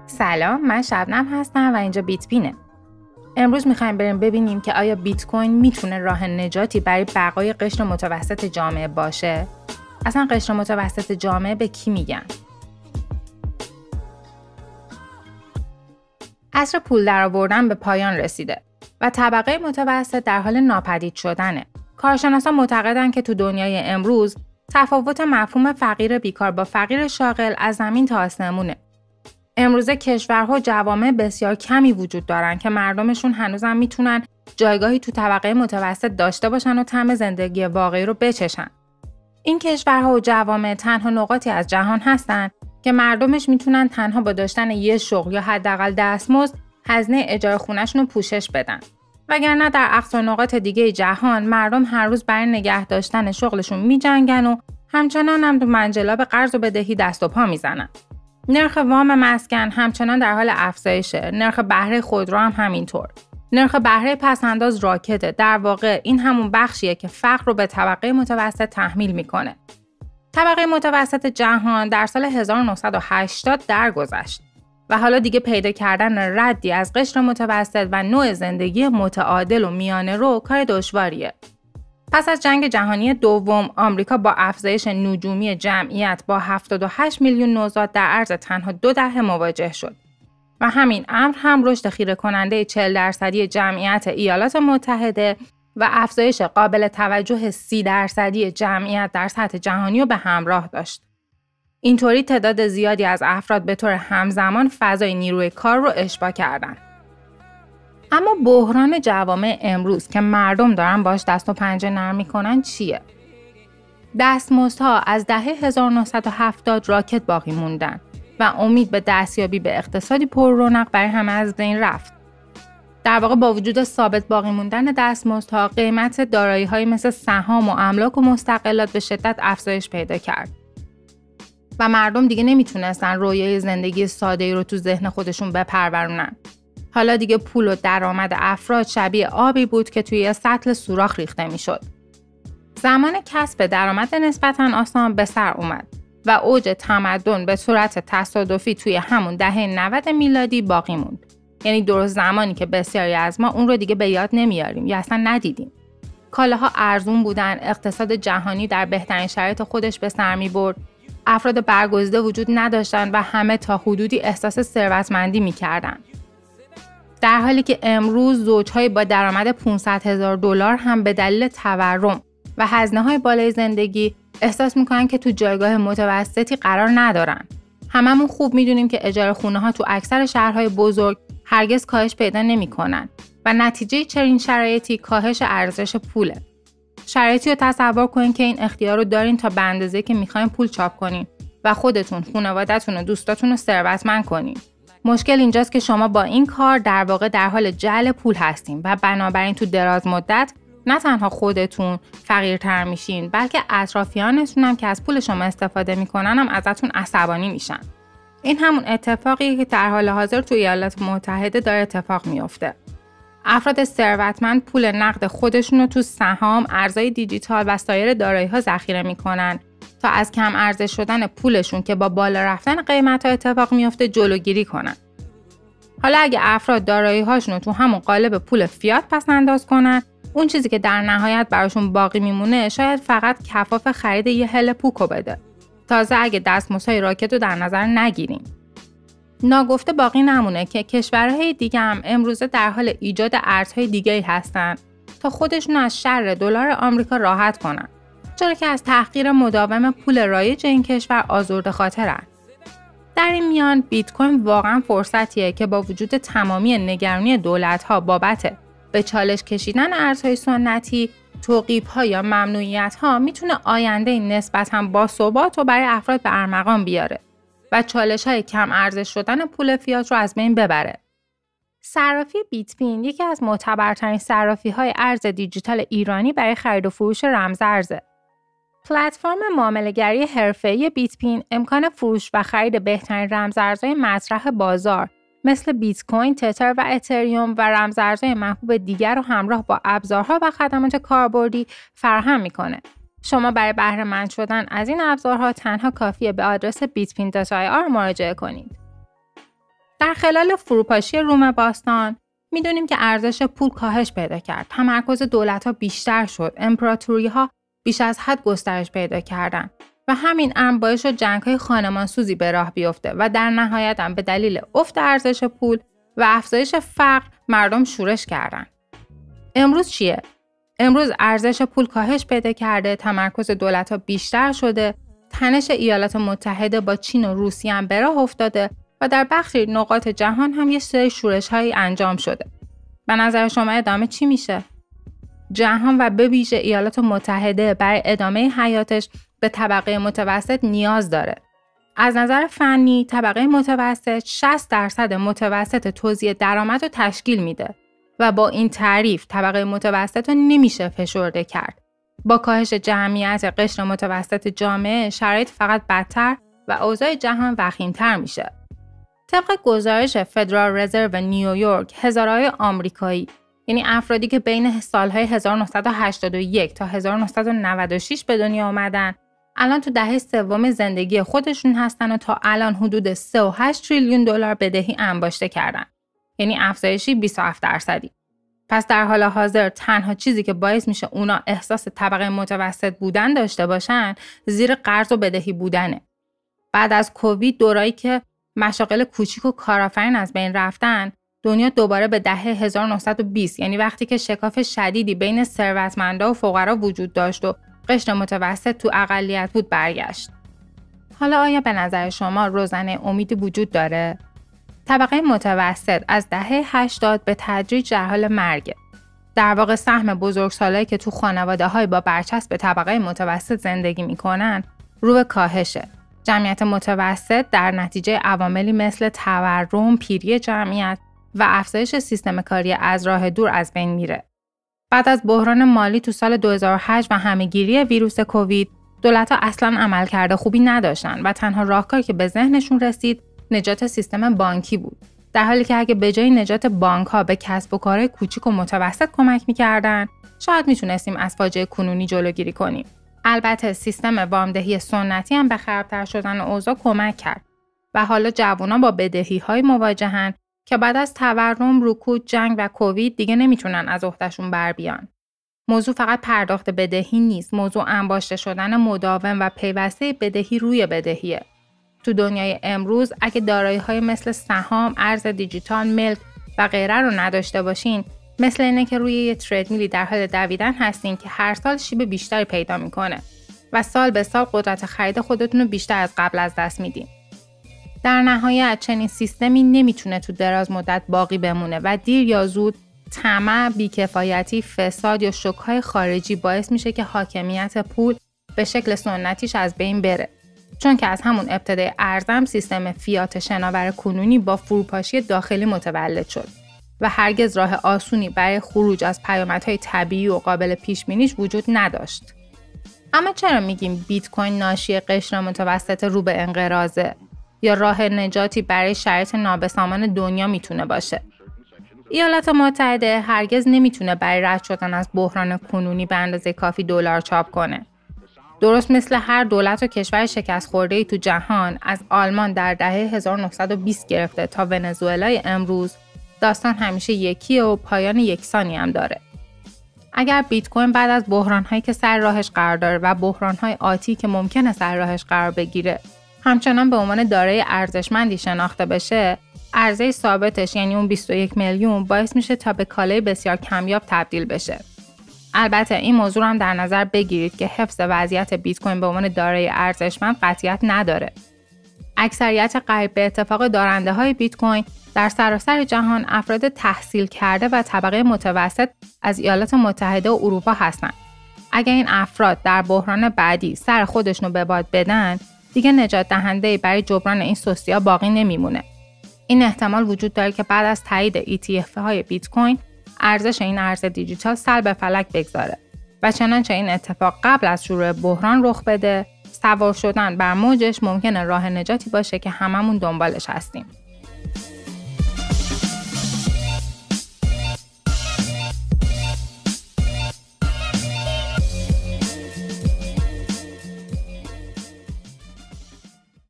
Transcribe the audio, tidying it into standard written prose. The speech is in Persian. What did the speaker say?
سلام، من شبنم هستم و اینجا بیت پینه. امروز میخوایم بریم ببینیم که آیا بیت کوین میتونه راه نجاتی برای بقای قشر متوسط جامعه باشه؟ اصلا قشر متوسط جامعه به کی میگن؟ عصر پول درآوردن به پایان رسیده و طبقه متوسط در حال ناپدید شدنه. کارشناسان معتقدن که تو دنیای امروز تفاوت مفهوم فقیر بیکار با فقیر شاغل از زمین تا آسمونه. امروزه کشورها و جوامع بسیار کمی وجود دارن که مردمشون هنوزم میتونن جایگاهی تو طبقه متوسط داشته باشن و طعم زندگی واقعی رو بچشن. این کشورها و جوامع تنها نقاطی از جهان هستن که مردمش میتونن تنها با داشتن یه شغل یا حداقل دستمزد هزینه اجاره خونه‌شون رو پوشش بدن. وگرنه در اقصا نقاط دیگه جهان مردم هر روز برای نگه داشتن شغلشون میجنگن و همچنان هم تو منجلاب قرض و بدهی دست و پا میزنن. نرخ وام مسکن همچنان در حال افزایشه. نرخ بهره خودرو هم همینطور. نرخ بهره پس‌انداز راکته. در واقع این همون بخشیه که فقر رو به طبقه متوسط تحمیل میکنه. طبقه متوسط جهان در سال 1980 درگذشت و حالا دیگه پیدا کردن ردی از قشر متوسط و نوع زندگی متعادل و میانه رو کار دشواریه. پس از جنگ جهانی دوم، آمریکا با افزایش نجومی جمعیت با 78 میلیون نوزاد در عرض تنها 2 دهه مواجه شد و همین امر هم رشد خیره کننده 40% جمعیت ایالات متحده و افزایش قابل توجه 30% جمعیت در سطح جهانی رو به همراه داشت. اینطوری تعداد زیادی از افراد به طور همزمان فضای نیروی کار رو اشباع کردند. اما بحران جوامع امروز که مردم دارن باش دست و پنجه نرم میکنن چیه؟ دستمزدها از دهه 1970 راکت باقی موندن و امید به دستیابی به اقتصادی پر رونق برای همه از بین رفت. در واقع با وجود ثابت باقی موندن دستمزدها، قیمت دارایی‌های مثل سهام و املاک و مستقلات به شدت افزایش پیدا کرد. و مردم دیگه نمیتونستن رویای زندگی ساده‌ای رو تو ذهن خودشون بپرورونن. حالا دیگه پول و درآمد افراد شبیه آبی بود که توی سطل سوراخ ریخته میشد. زمان کسب درآمد نسبتاً آسان به سر اومد و اوج تمدن به صورت تصادفی توی همون دهه 90 میلادی باقی موند. یعنی درست زمانی که بسیاری از ما اون رو دیگه به یاد نمیاریم یا اصلا ندیدیم. کالاها ارزون بودن، اقتصاد جهانی در بهترین شرایط خودش به سر میبرد، افراد برگزیده وجود نداشتن و همه تا حدودی احساس ثروتمندی میکردن. در حالی که امروز زوج‌های با درآمد $500,000 هم به دلیل تورم و هزینه‌های بالای زندگی احساس میکنن که تو جایگاه متوسطی قرار ندارن. هممون خوب میدونیم که اجاره خونه‌ها تو اکثر شهرهای بزرگ هرگز کاهش پیدا نمی‌کنن و نتیجه چنین شرایطی کاهش ارزش پوله. شرایطی رو تصور کنین که این اختیار رو دارین تا به اندازه‌ای که می‌خواین پول چاپ کنین و خودتون، خانواده‌تون و دوستاتون رو ثروتمند کنین. مشکل اینجاست که شما با این کار در واقع در حال جعل پول هستین و بنابراین تو دراز مدت نه تنها خودتون فقیرتر میشین، بلکه اطرافیانتون هم که از پول شما استفاده میکنن هم ازتون عصبانی میشن. این همون اتفاقیه که در حال حاضر تو ایالات متحده داره اتفاق میفته. افراد ثروتمند پول نقد خودشون رو تو سهام، ارزهای دیجیتال و سایر دارایی‌ها ذخیره میکنن تا از کم ارزش شدن پولشون که با بالا رفتن قیمت‌ها اتفاق میفته جلوگیری کنن. حالا اگه افراد دارایی‌هاشون رو تو همون قالب پول فیات پس انداز کنن، اون چیزی که در نهایت براشون باقی میمونه شاید فقط کفاف خرید یه هل پوکو بده. تازه اگه دستمزدهای راکت رو در نظر نگیریم. ناگفته باقی نمونه که کشورهای دیگه هم امروزه در حال ایجاد ارزهای دیگه‌ای هستن تا خودشون از شر دلار آمریکا راحت کنن. چرا که از تحقیر مداوم پول رایج این کشور آزرده خاطرن. در این میان بیت کوین واقعا فرصتیه که با وجود تمامی نگرانی دولت‌ها بابت به چالش کشیدن ارزهای سنتی، توقیف‌ها یا ممنوعیت‌ها میتونه آینده نسبتاً باثبات و برای افراد به ارمغان بیاره و چالش‌های کم ارزش شدن پول فیات رو از بین ببره. صرافی بیت پین یکی از معتبرترین صرافی‌های ارز دیجیتال ایرانی برای خرید و فروش رمزارزه. پلتفرم معامله‌گری حرفه‌ای بیت پین امکان فروش و خرید بهترین رمزارزهای مطرح بازار مثل بیت کوین، تتر و اتریوم و رمزارزهای محبوب دیگر رو همراه با ابزارها و خدمات کاربردی فراهم می‌کنه. شما برای بهره مند شدن از این ابزارها تنها کافیه به آدرس bitpin.ir مراجعه کنید. در خلال فروپاشی روم باستان میدونیم که ارزش پول کاهش پیدا کرد. تمرکز دولت‌ها بیشتر شد. امپراتوری‌ها بیش از حد گسترش پیدا کردند و همین امر باعث شد جنگ‌های خانمانسوزی به راه بیفته و در نهایت هم به دلیل افت ارزش پول و افزایش فقر مردم شورش کردند. امروز چیه؟ امروز ارزش پول کاهش پیدا کرده، تمرکز دولت‌ها بیشتر شده، تنش ایالات متحده با چین و روسیه هم به راه افتاده و در بخشی نقاط جهان هم یه سری شورش‌هایی انجام شده. به نظر شما ادامه چی میشه؟ جهان و به ویژه ایالات متحده برای ادامه حیاتش به طبقه متوسط نیاز داره. از نظر فنی، طبقه متوسط 60% متوسط توزیع درآمد رو تشکیل میده و با این تعریف طبقه متوسط رو نمیشه فشرده کرد. با کاهش جمعیت قشر متوسط جامعه، شرایط فقط بدتر و اوضاع جهان وخیم‌تر میشه. طبق گزارش فدرال رزرو نیویورک، هزارهای آمریکایی، یعنی افرادی که بین سالهای 1981 تا 1996 به دنیا آمدن، الان تو دهه سوم زندگی خودشون هستن و تا الان حدود 3.8 تریلیون دلار بدهی انباشته کردن. یعنی افزایشی 27%. پس در حال حاضر تنها چیزی که باعث میشه اونا احساس طبقه متوسط بودن داشته باشن، زیر قرض و بدهی بودنه. بعد از کووید، دورایی که مشاغل کوچیک و کارآفرین از بین رفتن، دنیا دوباره به دهه 1920، یعنی وقتی که شکاف شدیدی بین ثروتمندا و فقرا وجود داشت و قشر متوسط تو اقلیت بود، برگشت. حالا آیا به نظر شما روزنه امیدی وجود داره؟ طبقه متوسط از دهه 80 به تدریج در حال مرگه. در واقع سهم بزرگسالایی که تو خانواده‌های با برچسب طبقه متوسط زندگی می‌کنن رو به کاهشه. جمعیت متوسط در نتیجه عواملی مثل تورم، پیری جمعیت و افزایش سیستم کاری از راه دور از بین میره. بعد از بحران مالی تو سال 2008 و همه‌گیری ویروس کووید، دولت‌ها اصلاً عملکرد خوبی نداشتن و تنها راهکاری که به ذهنشون رسید نجات سیستم بانکی بود. در حالی که اگه به جای نجات بانک‌ها به کسب و کارهای کوچیک و متوسط کمک می‌کردن، شاید میتونستیم از فاجعه کنونی جلوگیری کنیم. البته سیستم وامدهی سنتی هم به خرابتر شدن اوضاع کمک کرد و حالا جوونا با بدهی‌های مواجهن که بعد از تورم، رکود، جنگ و کووید دیگه نمیتونن از عهدهشون بر بیان. موضوع فقط پرداخت بدهی نیست، موضوع انباشته شدن مداوم و پیوسته بدهی روی بدهیه. تو دنیای امروز اگه دارایی‌های مثل سهام، ارز دیجیتال، ملک و غیره رو نداشته باشین، مثل اینه که روی یه تردمیلی در حال دویدن هستین که هر سال شیب بیشتری پیدا میکنه و سال به سال قدرت خرید خودتون رو بیشتر از قبل از دست میدین. در نهایت چنین سیستمی نمیتونه تو دراز مدت باقی بمونه و دیر یا زود طمع، بیکفایتی، فساد یا شوک‌های خارجی باعث میشه که حاکمیت پول به شکل سنتیش از بین بره. چون که از همون ابتدای ارزم سیستم فیات شناور کنونی با فروپاشی داخلی متولد شد و هرگز راه آسونی برای خروج از پیامدهای طبیعی و قابل پیش بینیش وجود نداشت. اما چرا میگیم بیت کوین ناشی قشر متوسط رو به انقراضه یا راه نجاتی برای شرایط نابسامان دنیا میتونه باشه؟ ایالات متحده هرگز نمیتونه برای رد شدن از بحران کنونی به اندازه کافی دلار چاپ کنه. درست مثل هر دولت و کشور شکست خورده‌ای تو جهان، از آلمان در دهه 1920 گرفته تا ونزوئلای امروز، داستان همیشه یکیه و پایان یکسانی هم داره. اگر بیت کوین بعد از بحران‌هایی که سر راهش قرار داره و بحران‌های آتی که ممکنه سر راهش قرار بگیره، همچنان به عنوان دارایی ارزشمندی شناخته بشه، عرضه ثابتش یعنی اون 21 میلیون باعث میشه تا به کالای بسیار کمیاب تبدیل بشه. البته این موضوع هم در نظر بگیرید که حفظ وضعیت بیت کوین به عنوان دارایی ارزشمند قطعیت نداره. اکثریت قریب به اتفاق دارنده‌های بیت کوین در سراسر جهان افراد تحصیل کرده و طبقه متوسط از ایالات متحده و اروپا هستند. اگر این افراد در بحران بعدی سر خودشونو به باد بدن، دیگه نجات دهنده‌ای برای جبران این سستی‌ها باقی نمیمونه. این احتمال وجود داره که بعد از تایید ETF‌های بیت کوین ارزش این ارز دیجیتال سر به فلک بگذاره و چنانچه این اتفاق قبل از شروع بحران رخ بده، سوار شدن بر موجش ممکنه راه نجاتی باشه که هممون دنبالش هستیم.